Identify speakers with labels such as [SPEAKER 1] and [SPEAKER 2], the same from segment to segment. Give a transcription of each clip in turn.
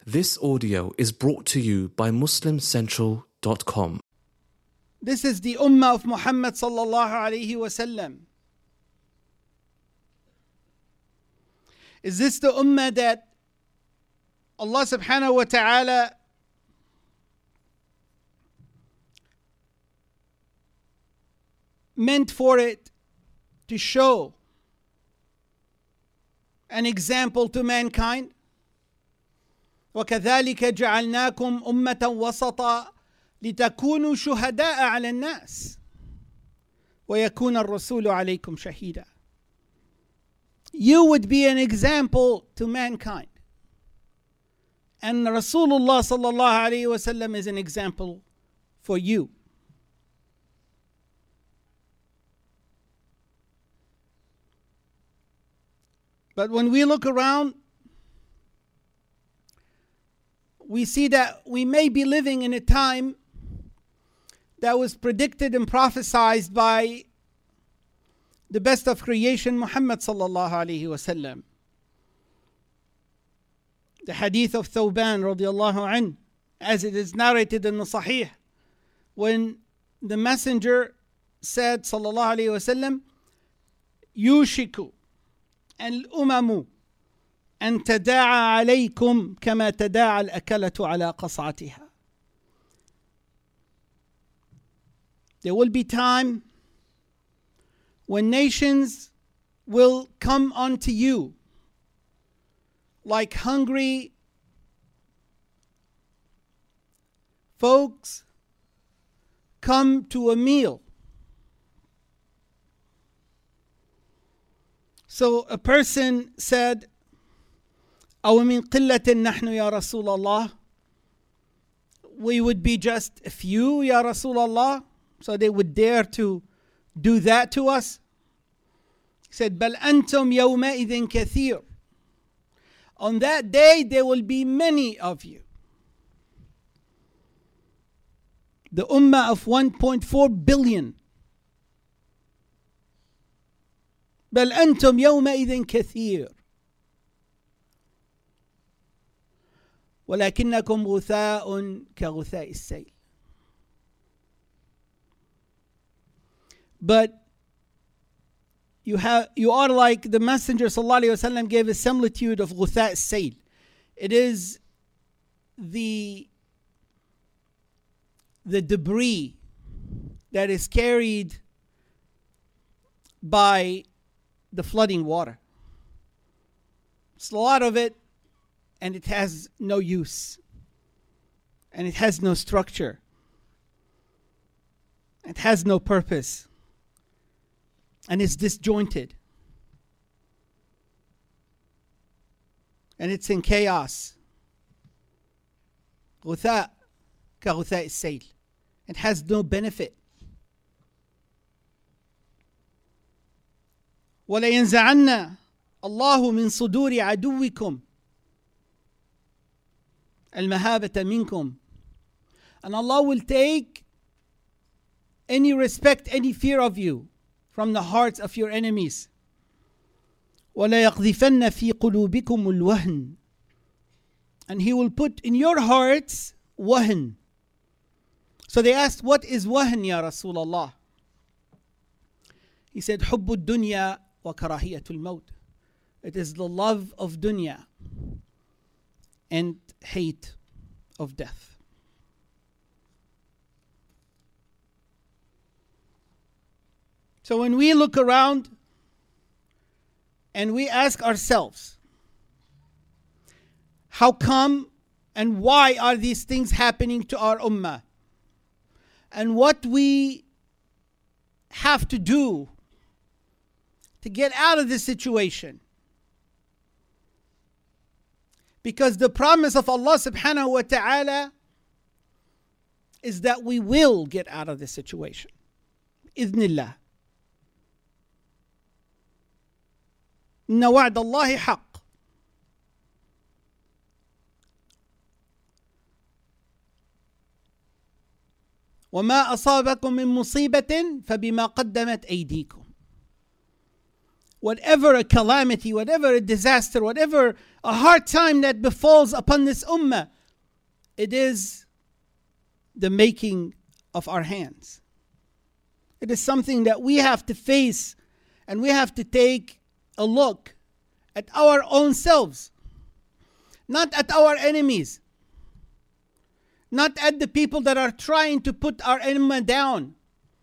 [SPEAKER 1] This audio is brought to you by MuslimCentral.com.
[SPEAKER 2] This is the Ummah of Muhammad sallallahu alayhi wasallam. Is this the Ummah that Allah subhanahu wa ta'ala meant for it to show an example to mankind? وَكَذَلِكَ جَعَلْنَاكُمْ أُمَّةً وَسَطًا لِتَكُونُوا شُهَدَاءَ عَلَى النَّاسِ وَيَكُونَ الرَّسُولُ عَلَيْكُمْ شَهِيدًا. You would be an example to mankind. And Rasulullah sallallahu alayhi wa sallam is an example for you. But when we look around, we see that we may be living in a time that was predicted and prophesied by the best of creation, Muhammad sallallahu alayhi wasallam. The hadith of Thawban radiallahu anh, as it is narrated in the Sahih, when the messenger said sallallahu alayhi wasallam, "Yushiku al-umamu أن تداعى عليكم كما تداعى الأكلة على قصعتها." There will be time when nations will come unto you like hungry folks come to a meal. So a person said, أو من قلة نحن يا رسول الله, we would be just a few, Ya Rasulullah. So they would dare to do that to us. He said, بل أنتم يومئذ كثير. On that day there will be many of you. The ummah of 1.4 billion. بل أنتم يومئذ كثير ولكنكم غثاء كغثاء السيل. But you are like the Messenger sallallahu alaihi wasallam gave a similitude of غثاء السيل. It is the debris that is carried by the flooding water. It's a lot of it, and it has no use, and it has no structure, it has no purpose, and it's disjointed, and it's in chaos. غثاء كغثاء السيل. It has no benefit. وَلَيَنْزَعَنَّ اللَّهُ مِنْ صُدُورِ عَدُوِّكُمْ الْمَهَابَةَ مِنْكُمْ. And Allah will take any respect, any fear of you from the hearts of your enemies. وَلَيَقْذِفَنَّ فِي قُلُوبِكُمُ الْوَهْنِ. And He will put in your hearts wahn. So they asked, what is wahn, Ya Rasulullah? He said, حُبُّ الدُّنْيَا وَكَرَاهِيَةُ الْمَوْتِ. It is the love of dunya and hate of death. So when we look around and we ask ourselves, how come and why are these things happening to our ummah? And what we have to do to get out of this situation. Because the promise of Allah subhanahu wa ta'ala is that we will get out of this situation. Idhnillah. Inna wa'd Allahi haqq. وَمَا أَصَابَكُم مِّن مُّصِيبَةٍ فَبِمَا قَدَّمَتْ أَيْدِيكُمْ whatever a calamity, whatever a disaster, whatever a hard time that befalls upon this ummah, it is the making of our hands. It is something that we have to face, and we have to take a look at our own selves, not at our enemies, not at the people that are trying to put our ummah down.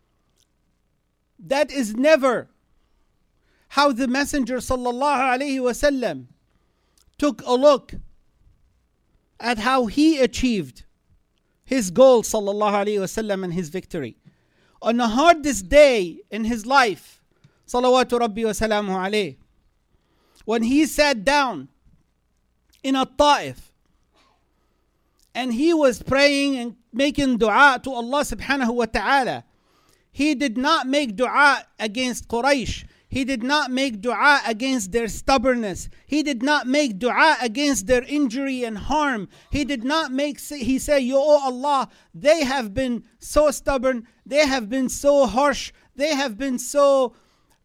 [SPEAKER 2] That is never how the Messenger sallallahu alaihi wasallam took a look at how he achieved his goal sallallahu alaihi wasallam and his victory. On the hardest day in his life, salawatu rabbi wa salamu alayh, when he sat down in a Ta'if and he was praying and making dua to Allah subhanahu wa ta'ala, he did not make dua against Quraysh. He did not make dua against their stubbornness. He did not make dua against their injury and harm. He did not he said, "Yo, oh Allah, they have been so stubborn. They have been so harsh. They have been so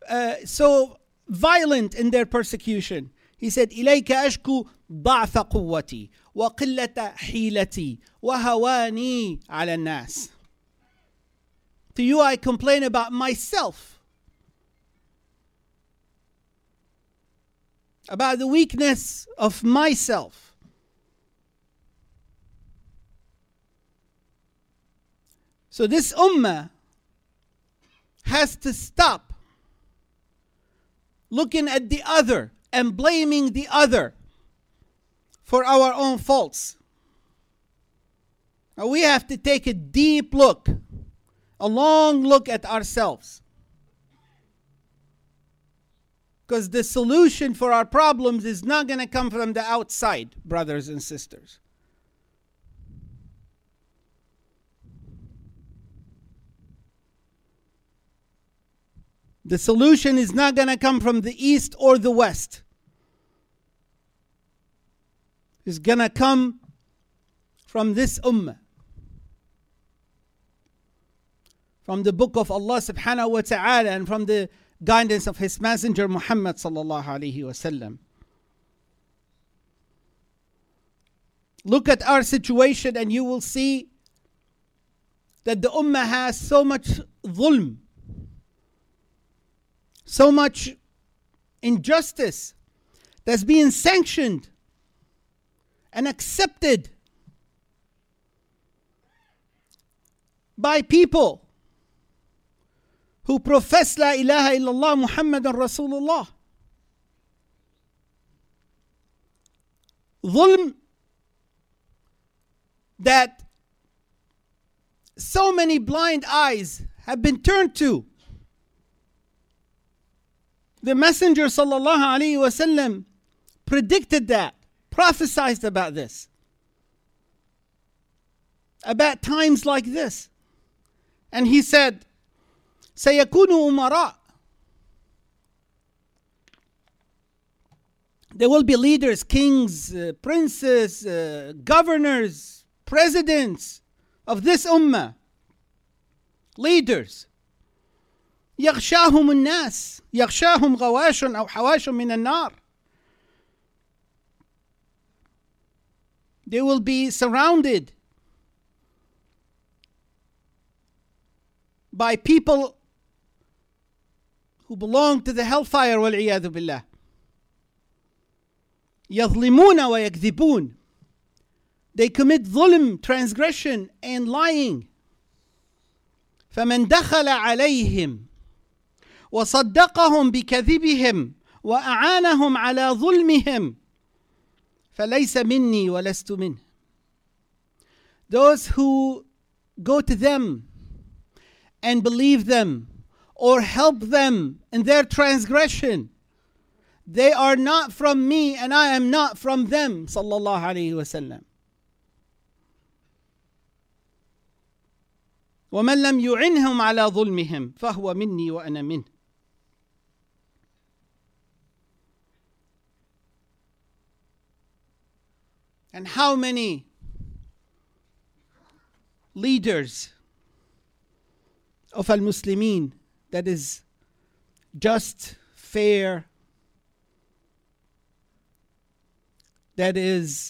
[SPEAKER 2] violent in their persecution." He said, إِلَيْكَ أَشْكُو ضَعْفَ قُوَّتِي وَقِلَّةَ حِيلَتِي وَهَوَانِي عَلَى النَّاسِ. To you I complain about myself, about the weakness of myself. So this ummah has to stop looking at the other and blaming the other for our own faults. Now we have to take a deep look, a long look at ourselves. Because the solution for our problems is not going to come from the outside, brothers and sisters. The solution is not going to come from the east or the west. It's going to come from this ummah, from the book of Allah subhanahu wa ta'ala, and from the guidance of His Messenger Muhammad sallallahu alaihi wasallam. Look at our situation and you will see that the ummah has so much dhulm, so much injustice that's being sanctioned and accepted by people who profess La ilaha illallah Muhammadan Rasulullah. Dhulm that so many blind eyes have been turned to. The Messenger sallallahu alaihi wasallam predicted that, prophesied about this, about times like this. And he said, سيكون أمراء. There will be leaders, kings, princes, governors, presidents of this ummah. Leaders. يغشاهم الناس يغشاهم غواش أو حواش من النار. They will be surrounded by people who belong to the hellfire, والعياذ بالله. يظلمون ويكذبون. They commit dhulm, transgression and lying. فمن دخل عليهم وصدقهم بكذبهم وأعانهم على ظلمهم فليس مني ولست منه. Those who go to them and believe them or help them in their transgression, they are not from me and I am not from them. Sallallahu alayhi wa sallam. ومن لم يعنهم على ظلمهم فهو مني وأنا منه. And how many leaders of al-Muslimin that is just fair, that is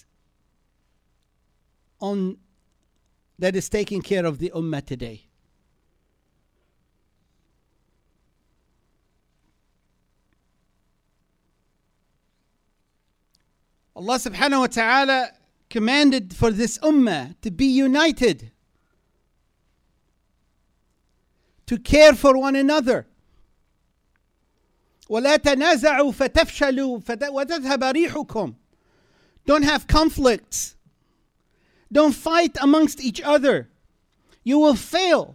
[SPEAKER 2] taking care of the ummah today. Allah subhanahu wa ta'ala commanded for this ummah to be united, to care for one another. وَلَا تَنَازَعُوا فَتَفْشَلُوا وَتَذْهَبَ رِيحُكُمْ. Don't have conflicts. Don't fight amongst each other. You will fail.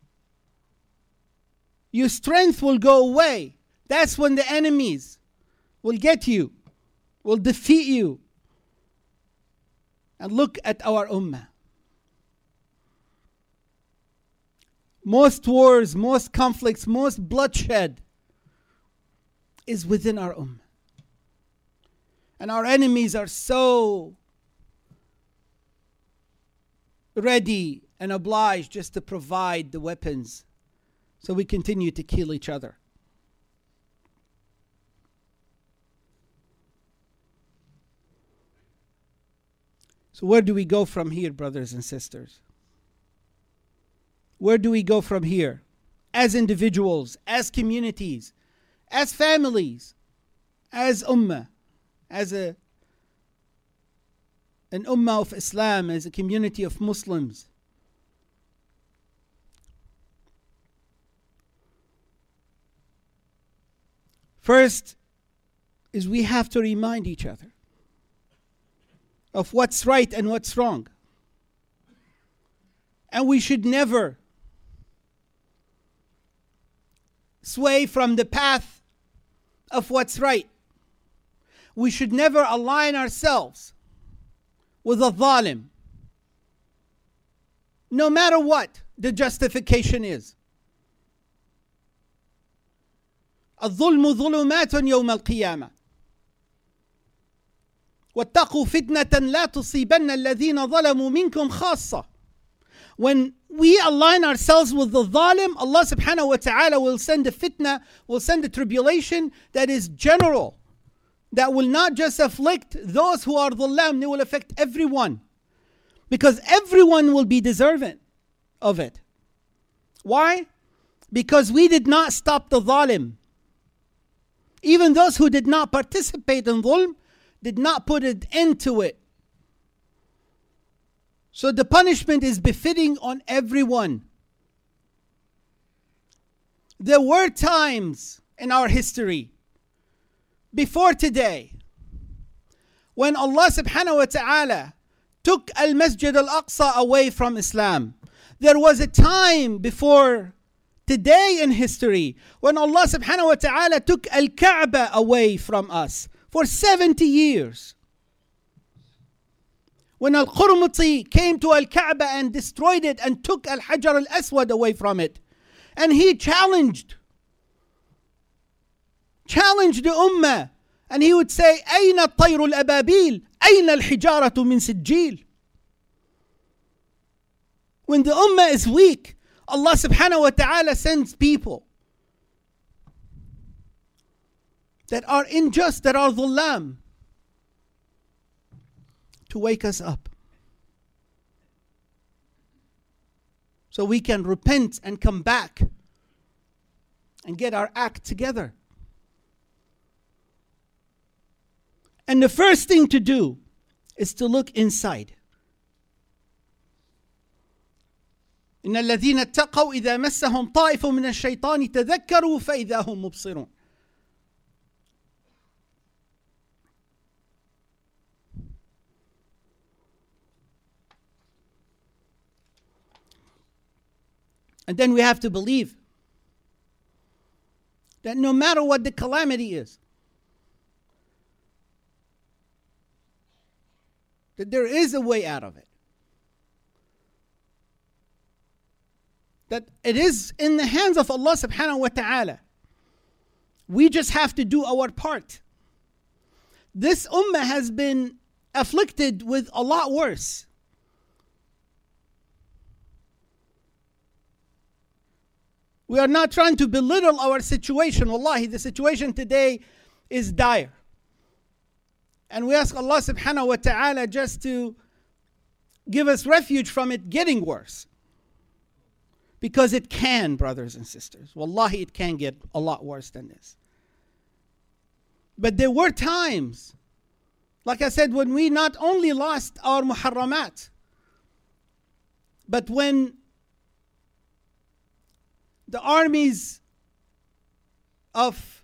[SPEAKER 2] Your strength will go away. That's when the enemies will get you, will defeat you. And look at our ummah. Most wars, most conflicts, most bloodshed is within our ummah. And our enemies are so ready and obliged just to provide the weapons so we continue to kill each other. So where do we go from here, brothers and sisters? Where do we go from here? As individuals, as communities, as families, as ummah, as an ummah of Islam, as a community of Muslims. First is we have to remind each other of what's right and what's wrong. And we should never sway from the path of what's right. We should never align ourselves with a zalim, no matter what the justification is. الظلم ظلمات يوم القيامة واتقوا فتنة لا تصيبن الذين ظلموا منكم خاصة. When we align ourselves with the zalim, Allah subhanahu wa ta'ala will send a fitna, will send a tribulation that is general, that will not just afflict those who are dhulam, they will affect everyone. Because everyone will be deserving of it. Why? Because we did not stop the zalim. Even those who did not participate in dhulm did not put an end to it. So the punishment is befitting on everyone. There were times in our history, before today, when Allah subhanahu wa ta'ala took Al-Masjid Al-Aqsa away from Islam. There was a time before today in history when Allah subhanahu wa ta'ala took Al-Kaaba away from us for 70 years. When Al-Qurmuti came to Al-Kaaba and destroyed it and took Al-Hajar Al-Aswad away from it. And he challenged the ummah. And he would say, أين الطير الأبابيل أين الحجارة من سجيل. When the ummah is weak, Allah subhanahu wa ta'ala sends people that are unjust, that are dhulam, to wake us up. So we can repent and come back and get our act together. And the first thing to do is to look inside. إن الذين اتقوا إذا مسهم طائف من الشيطان تذكروا فإذا هم مبصرون. And then we have to believe that no matter what the calamity is, that there is a way out of it. That it is in the hands of Allah subhanahu wa ta'ala. We just have to do our part. This ummah has been afflicted with a lot worse. We are not trying to belittle our situation. Wallahi, the situation today is dire. And we ask Allah subhanahu wa ta'ala just to give us refuge from it getting worse. Because it can, brothers and sisters. Wallahi, it can get a lot worse than this. But there were times, like I said, when we not only lost our muharramat, but when the armies of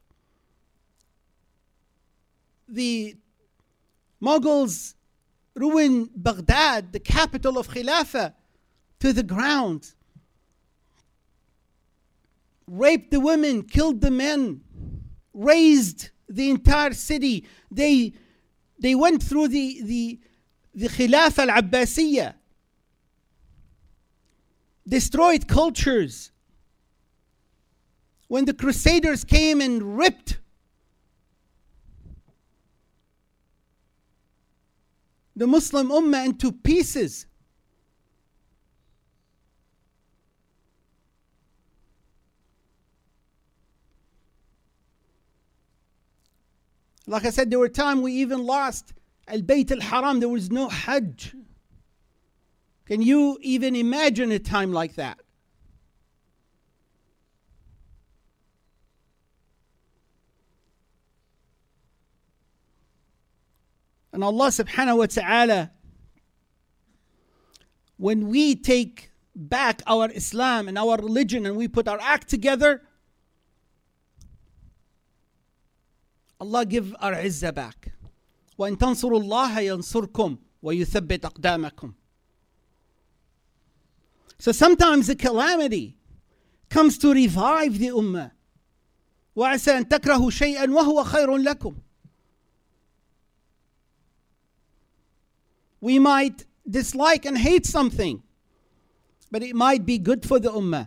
[SPEAKER 2] the Mughals ruined Baghdad, the capital of Khilafah, to the ground, raped the women, killed the men, razed the entire city. They went through the Khilafah al-Abbasiyah, destroyed cultures. When the Crusaders came and ripped the Muslim Ummah into pieces, like I said, there were times we even lost Al-Bayt al-Haram. There was no Hajj. Can you even imagine a time like that? And Allah subhanahu wa ta'ala, when we take back our Islam and our religion and we put our act together, Allah give our izzah back. وَإِن تَنصُرُوا اللَّهَ يَنصُرْكُمْ وَيُثَبِّتْ أَقْدَامَكُمْ. So sometimes the calamity comes to revive the ummah. وَعَسَى أَن تَكْرَهُ شَيْئًا وَهُوَ خَيْرٌ لَكُمْ. We might dislike and hate something, but it might be good for the ummah.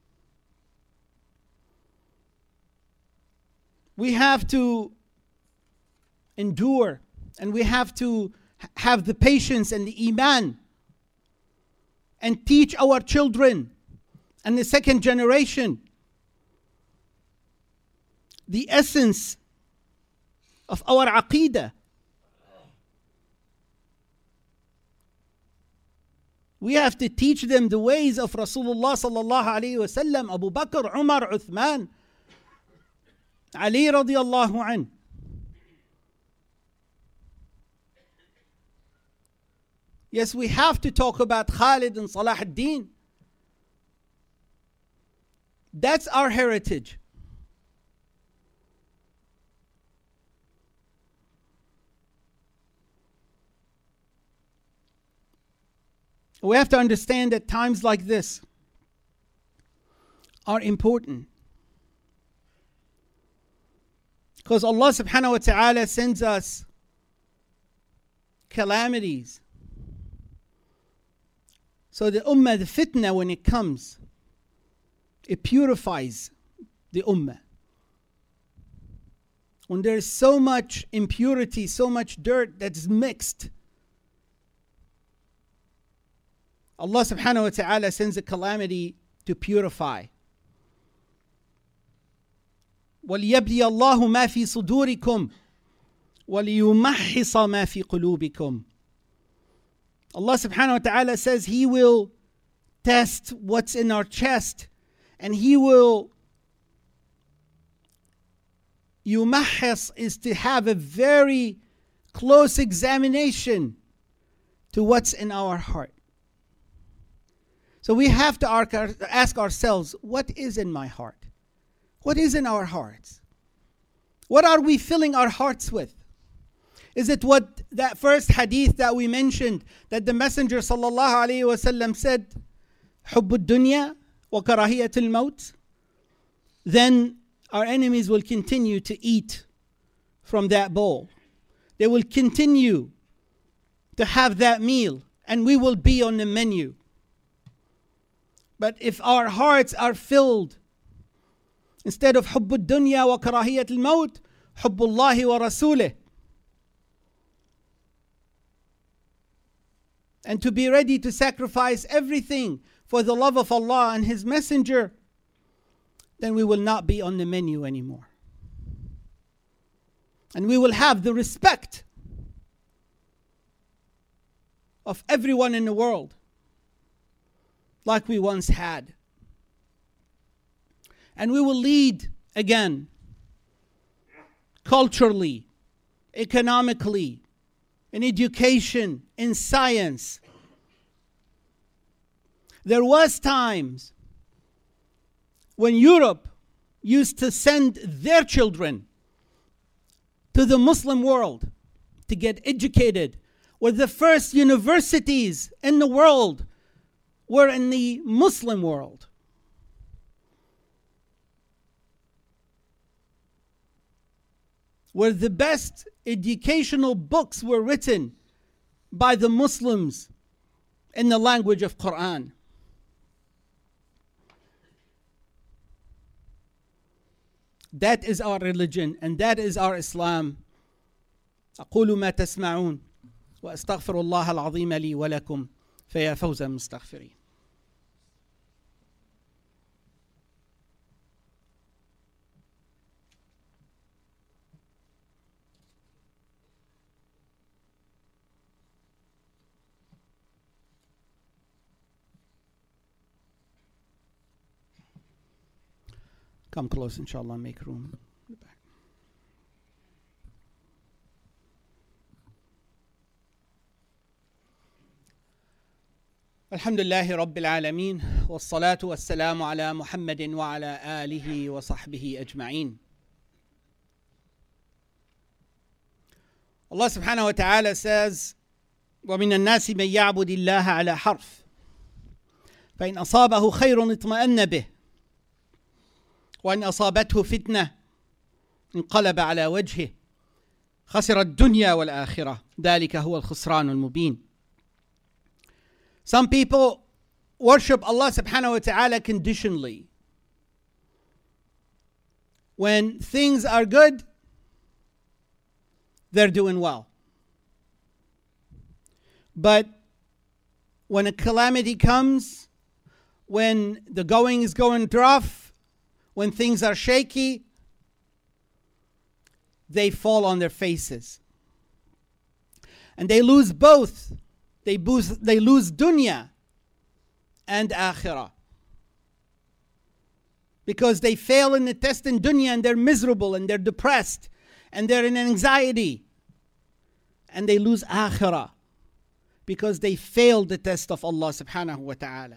[SPEAKER 2] We have to endure, and we have to have the patience and the iman and teach our children and the second generation the essence of our aqeedah. We have to teach them the ways of Rasulullah sallallahu alayhi wa sallam, Abu Bakr, Umar, Uthman, Ali radiallahu anhu. Yes, we have to talk about Khalid and Salah ad-Din. That's our heritage. We have to understand that times like this are important. Because Allah subhanahu wa ta'ala sends us calamities. So the ummah, the fitna, when it comes, it purifies the ummah. When there is so much impurity, so much dirt that's mixed, Allah subhanahu wa ta'ala sends a calamity to purify. وَلِيَبْلِيَ اللَّهُ مَا فِي صُدُورِكُمْ وَلِيُمَحِّصَ مَا فِي قُلُوبِكُمْ. Allah subhanahu wa ta'ala says He will test what's in our chest, and He will, yumahhis is to have a very close examination to what's in our heart. So we have to ask ourselves, what is in my heart? What is in our hearts? What are we filling our hearts with? Is it what that first hadith that we mentioned, that the Messenger sallallahu alayhi wa sallam said, حُبُّ الدُّنْيَا وَكَرَاهِيَةُ الْمَوْتِ? Then our enemies will continue to eat from that bowl. They will continue to have that meal, and we will be on the menu. But if our hearts are filled, instead of حُبُّ الدُّنْيَا وَكَرَاهِيَةِ الْمَوْتِ, حُبُّ اللَّهِ وَرَسُولِهِ, and to be ready to sacrifice everything for the love of Allah and His Messenger, then we will not be on the menu anymore. And we will have the respect of everyone in the world like we once had. And we will lead again, culturally, economically, in education, in science. There was times when Europe used to send their children to the Muslim world to get educated, where the first universities in the world were in the Muslim world. Where the best educational books were written by the Muslims in the language of Quran. That is our religion and that is our Islam. أقول ما تسمعون وأستغفر الله العظيم لي ولكم فيا فوز المستغفرين. Come close, inshallah, make room in the back. Alhamdulillahi Rabbil Alameen, wassalatu wassalamu ala Muhammadin wa ala alihi wa sahbihi ajma'een. Allah subhanahu wa ta'ala says, وَمِنَ النَّاسِ مَنْ يَعْبُدِ اللَّهَ عَلَى حَرْفٍ فَإِنْ أَصَابَهُ خَيْرٌ اطْمَأَنَّ بِهِ وإن أصابته فتنة انقلب على وجهه خسر الدنيا والآخرة ذلك هو الخسران المبين. Some people worship Allah subhanahu wa ta'ala conditionally. When things are good, they're doing well. But when a calamity comes, when the going is going rough, when things are shaky, they fall on their faces. And they lose both. They lose dunya and akhirah. Because they fail in the test in dunya and they're miserable and they're depressed and they're in anxiety. And they lose akhirah because they failed the test of Allah subhanahu wa ta'ala.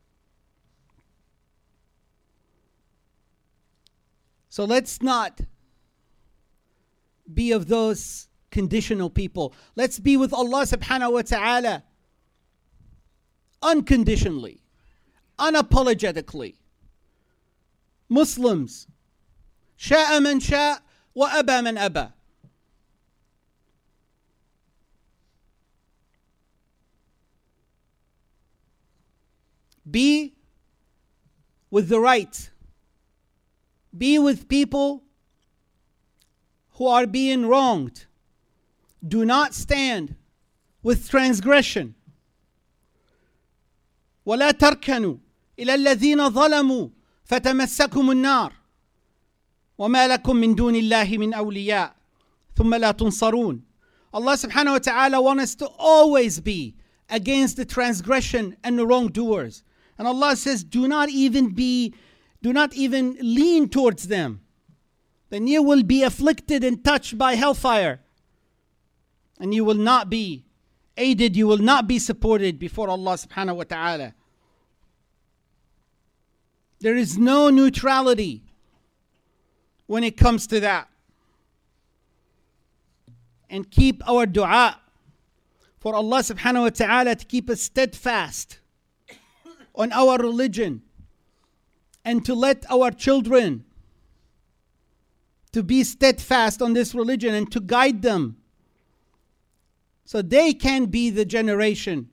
[SPEAKER 2] So let's not be of those conditional people. Let's be with Allah subhanahu wa ta'ala unconditionally, unapologetically. Muslims, شاء من شاء وأبى من أبى. Be with the right. Be with people who are being wronged. Do not stand with transgression. ولا تركنوا إلى الذين ظلموا فتمسكم النار وما لكم من دون الله من أولياء ثم لا تنصرون. Allah subhanahu wa ta'ala wants us to always be against the transgression and the wrongdoers. And Allah says, do not even lean towards them. Then you will be afflicted and touched by hellfire. And you will not be aided, you will not be supported before Allah subhanahu wa ta'ala. There is no neutrality when it comes to that. And keep our dua for Allah subhanahu wa ta'ala to keep us steadfast on our religion and to let our children to be steadfast on this religion and to guide them so they can be the generation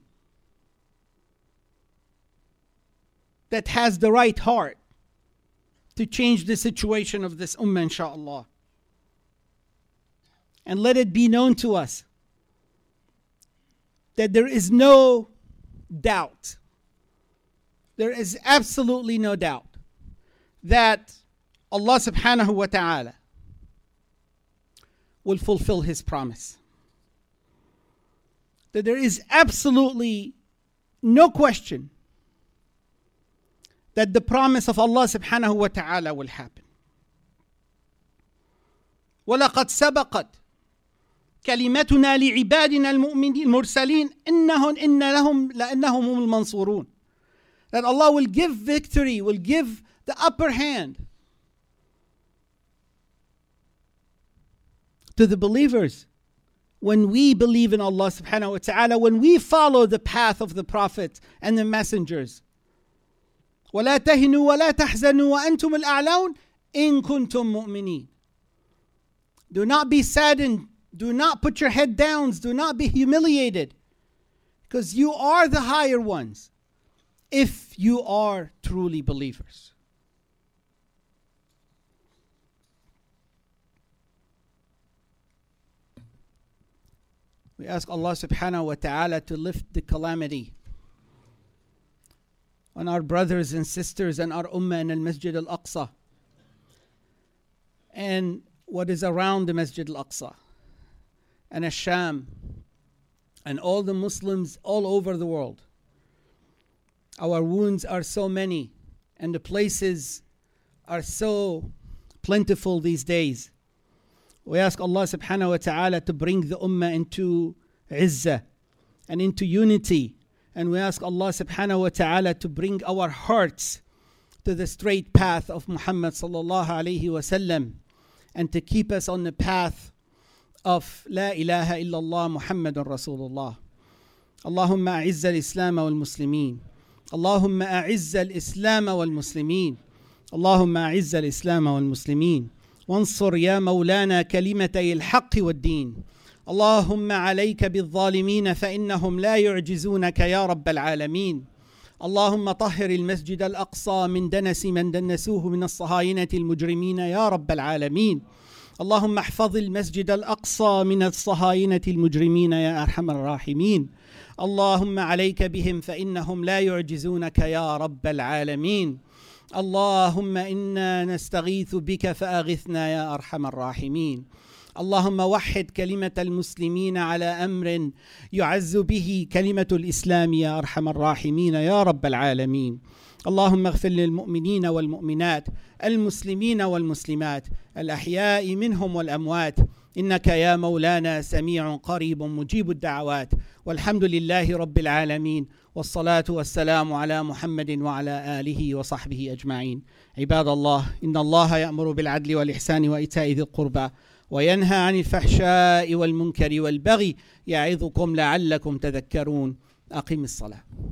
[SPEAKER 2] that has the right heart to change the situation of this ummah, inshaAllah. And let it be known to us that there is no doubt. There is absolutely no doubt that Allah subhanahu wa ta'ala will fulfill His promise. That there is absolutely no question that the promise of Allah subhanahu wa ta'ala will happen. وَلَقَدْ سَبَقَتْ كَلِمَتُنَا لِعِبَادِنَا الْمُرْسَلِينَ إِنَّهُمْ لَأَنَّهُمْ الْمَنْصُورُونَ. That Allah will give victory, will give the upper hand to the believers when we believe in Allah subhanahu wa ta'ala, when we follow the path of the prophets and the messengers. وَلَا تَهِنُوا وَلَا تَحْزَنُوا وَأَنْتُمُ الْأَعْلَوْنَ إِن كُنتُم مُؤْمِنِينَ. Do not be saddened, do not put your head down, do not be humiliated, because you are the higher ones if you are truly believers. We ask Allah subhanahu wa ta'ala to lift the calamity on our brothers and sisters and our ummah in al-Masjid al-Aqsa and what is around the Masjid al-Aqsa and Ash-Sham and all the Muslims all over the world. Our wounds are so many and the places are so plentiful these days. We ask Allah subhanahu wa ta'ala to bring the ummah into izzah and into unity. And we ask Allah subhanahu wa ta'ala to bring our hearts to the straight path of Muhammad sallallahu alayhi wa sallam, and to keep us on the path of La ilaha illallah Muhammadun Rasulullah. Allahumma a'izza al-Islam wal-Muslimin. Allahumma a'izza al-Islam wal-Muslimin. Allahumma a'izza al-Islam wal-Muslimin. وانصر يا مولانا كلمتي الحق والدين. اللهم عليك بالظالمين فإنهم لا يعجزونك يا رب العالمين. اللهم طهر المسجد الأقصى من دنس من دنسوه من الصهاينة المجرمين يا رب العالمين. اللهم احفظ المسجد الأقصى من الصهاينة المجرمين يا أرحم الراحمين. اللهم عليك بهم فإنهم لا يعجزونك يا رب العالمين. اللهم إنا نستغيث بك فأغثنا يا أرحم الراحمين. اللهم وحد كلمة المسلمين على أمر يعز به كلمة الإسلام يا أرحم الراحمين يا رب العالمين. اللهم اغفر للمؤمنين والمؤمنات المسلمين والمسلمات الأحياء منهم والأموات إنك يا مولانا سميع قريب مجيب الدعوات. والحمد لله رب العالمين، والصلاة والسلام على محمد وعلى آله وصحبه أجمعين. عباد الله، إن الله يأمر بالعدل والإحسان وإيتاء ذي القربى وينهى عن الفحشاء والمنكر والبغي يعظكم لعلكم تذكرون. أقم الصلاة.